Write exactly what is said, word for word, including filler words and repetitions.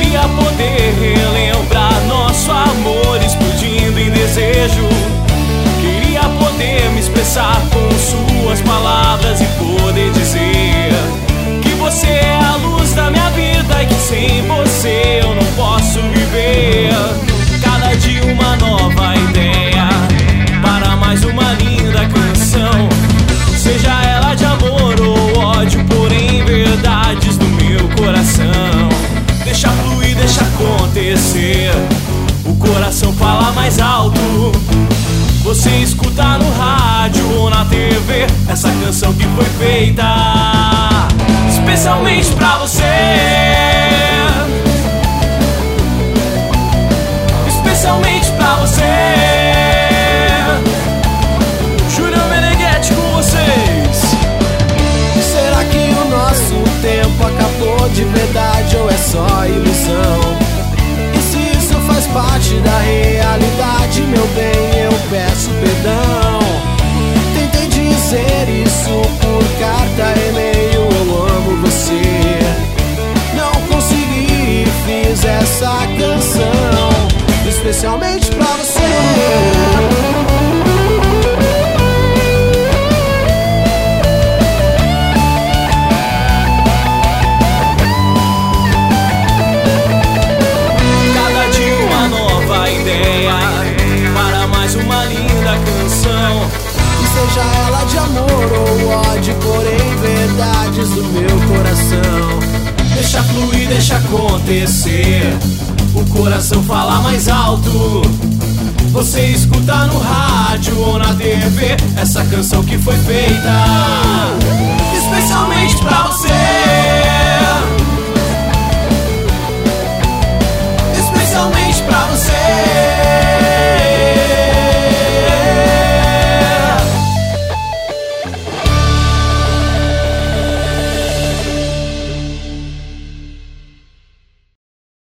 Queria poder relembrar nosso amor explodindo em desejo. Queria poder me expressar com suas palavras e poder dizer que você é a luz da minha vida e que sem você eu não posso viver. Cada dia uma nova ideia para mais uma linda canção, seja ela de amor ou ódio, porém verdades do meu coração. Deixa fluir, deixa acontecer, o coração fala mais alto. Você escuta no rádio ou na T V essa canção que foi feita especialmente pra você. Especialmente pra você. Júnior Meneghetti com vocês. Será que o nosso tempo acabou de verdade ou é só ilusão? E se isso faz parte da realidade, meu bem, eu peço perdão. Tentei dizer isso por carta, e-mail, eu amo você. Não consegui, fiz essa canção especialmente pra você. Uma linda canção, e seja ela de amor ou ódio, porém verdades do meu coração. Deixa fluir, deixa acontecer, o coração fala mais alto. Você escuta no rádio ou na T V essa canção que foi feita especialmente pra você.